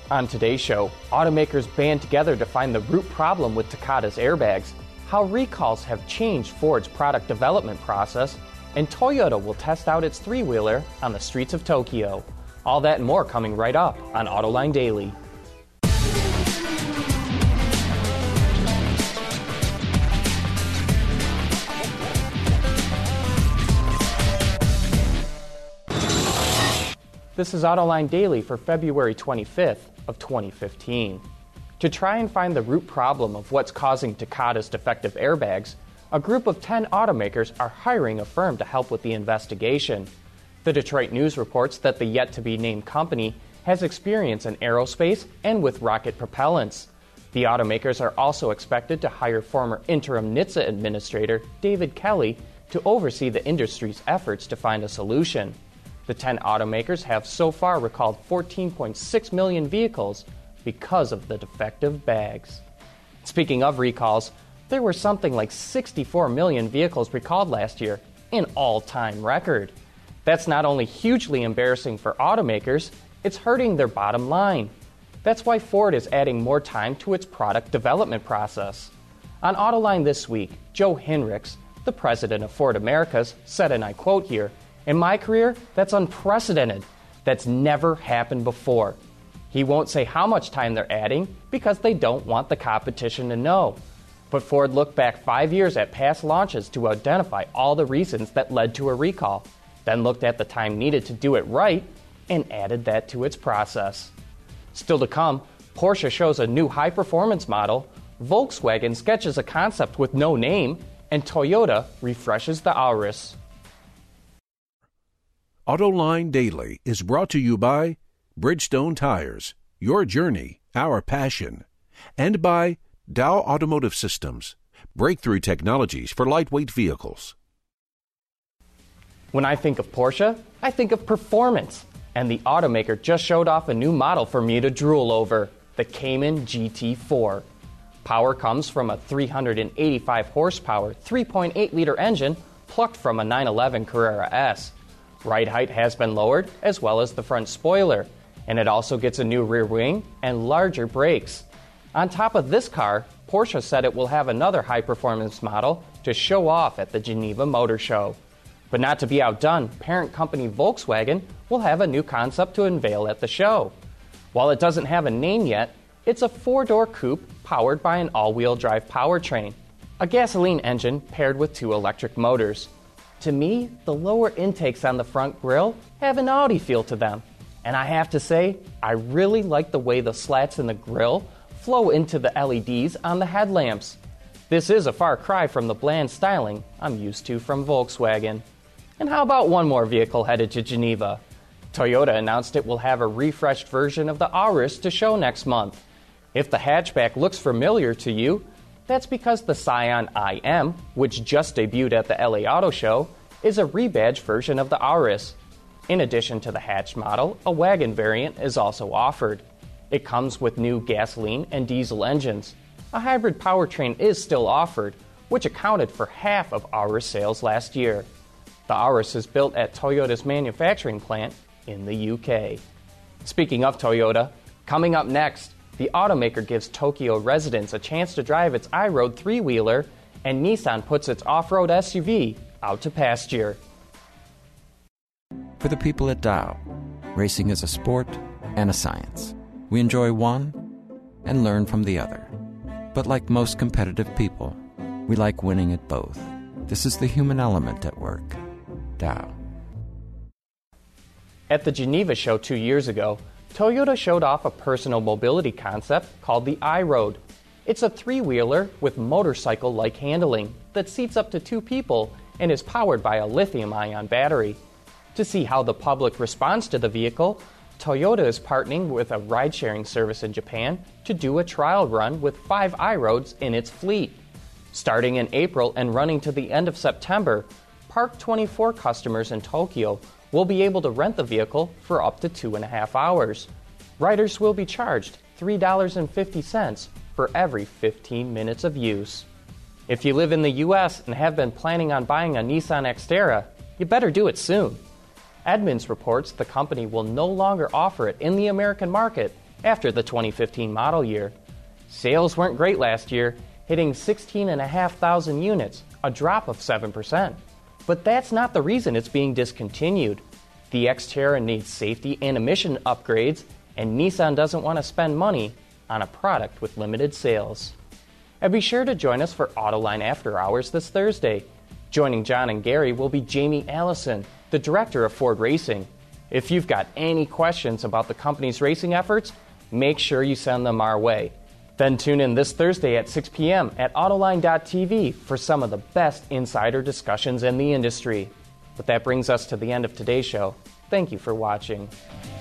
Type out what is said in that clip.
On today's show, automakers band together to find the root problem with Takata's airbags, how recalls have changed Ford's product development process, and Toyota will test out its three-wheeler on the streets of Tokyo. All that and more coming right up on Autoline Daily. This is Autoline Daily for February 25th of 2015. To try and find the root problem of what's causing Takata's defective airbags, a group of 10 automakers are hiring a firm to help with the investigation. The Detroit News reports that the yet-to-be-named company has experience in aerospace and with rocket propellants. The automakers are also expected to hire former interim NHTSA administrator David Kelly to oversee the industry's efforts to find a solution. The 10 automakers have so far recalled 14.6 million vehicles because of the defective bags. Speaking of recalls, there were something like 64 million vehicles recalled last year, an all-time record. That's not only hugely embarrassing for automakers, it's hurting their bottom line. That's why Ford is adding more time to its product development process. On Autoline this week, Joe Hinrichs, the president of Ford Americas, said, and I quote here, "In my career, that's unprecedented. That's never happened before." He won't say how much time they're adding because they don't want the competition to know. But Ford looked back 5 years at past launches to identify all the reasons that led to a recall, then looked at the time needed to do it right, and added that to its process. Still to come, Porsche shows a new high-performance model, Volkswagen sketches a concept with no name, and Toyota refreshes the Auris. Autoline Daily is brought to you by Bridgestone Tires, your journey, our passion, and by Dow Automotive Systems, breakthrough technologies for lightweight vehicles. When I think of Porsche, I think of performance, and the automaker just showed off a new model for me to drool over, the Cayman GT4. Power comes from a 385 horsepower, 3.8-liter engine plucked from a 911 Carrera S. Ride height has been lowered, as well as the front spoiler, and it also gets a new rear wing and larger brakes. On top of this car, Porsche said it will have another high-performance model to show off at the Geneva Motor Show. But not to be outdone, parent company Volkswagen will have a new concept to unveil at the show. While it doesn't have a name yet, it's a four-door coupe powered by an all-wheel drive powertrain, a gasoline engine paired with 2 electric motors. To me, the lower intakes on the front grille have an Audi feel to them. And I have to say, I really like the way the slats in the grille flow into the LEDs on the headlamps. This is a far cry from the bland styling I'm used to from Volkswagen. And how about one more vehicle headed to Geneva? Toyota announced it will have a refreshed version of the Auris to show next month. If the hatchback looks familiar to you, that's because the Scion IM, which just debuted at the LA Auto Show, is a rebadged version of the Auris. In addition to the hatch model, a wagon variant is also offered. It comes with new gasoline and diesel engines. A hybrid powertrain is still offered, which accounted for half of Auris sales last year. The Auris is built at Toyota's manufacturing plant in the UK. Speaking of Toyota, coming up next, the automaker gives Tokyo residents a chance to drive its iRoad three-wheeler, and Nissan puts its off-road SUV out to pasture. For the people at Dow, racing is a sport and a science. We enjoy one and learn from the other. But like most competitive people, we like winning at both. This is the human element at work. Dow. At the Geneva show 2 years ago, Toyota showed off a personal mobility concept called the iRoad. It's a three-wheeler with motorcycle-like handling that seats up to 2 people and is powered by a lithium-ion battery. To see how the public responds to the vehicle, Toyota is partnering with a ride-sharing service in Japan to do a trial run with 5 iRoads in its fleet. Starting in April and running to the end of September, Park 24 customers in Tokyo will be able to rent the vehicle for up to 2.5 hours. Riders will be charged $3.50 for every 15 minutes of use. If you live in the U.S. and have been planning on buying a Nissan Xterra, you better do it soon. Edmunds reports the company will no longer offer it in the American market after the 2015 model year. Sales weren't great last year, hitting 16,500 units, a drop of 7%. But that's not the reason it's being discontinued. The Xterra needs safety and emission upgrades, and Nissan doesn't want to spend money on a product with limited sales. And be sure to join us for Autoline After Hours this Thursday. Joining John and Gary will be Jamie Allison, the director of Ford Racing. If you've got any questions about the company's racing efforts, make sure you send them our way. Then tune in this Thursday at 6 p.m. at Autoline.tv for some of the best insider discussions in the industry. But that brings us to the end of today's show. Thank you for watching.